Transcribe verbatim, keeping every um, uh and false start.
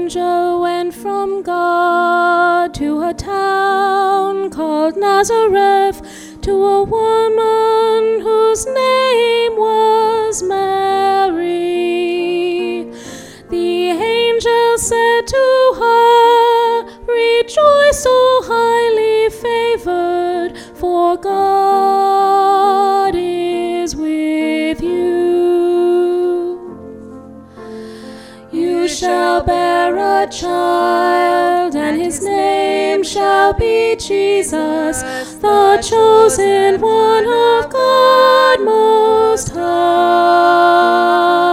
angel went from God to a town called Nazareth, to a woman whose name was Mary. The angel said to her, "Rejoice, O highly favored, for God is with you. You shall bear a child, and his name shall be Jesus, the chosen one of God Most High.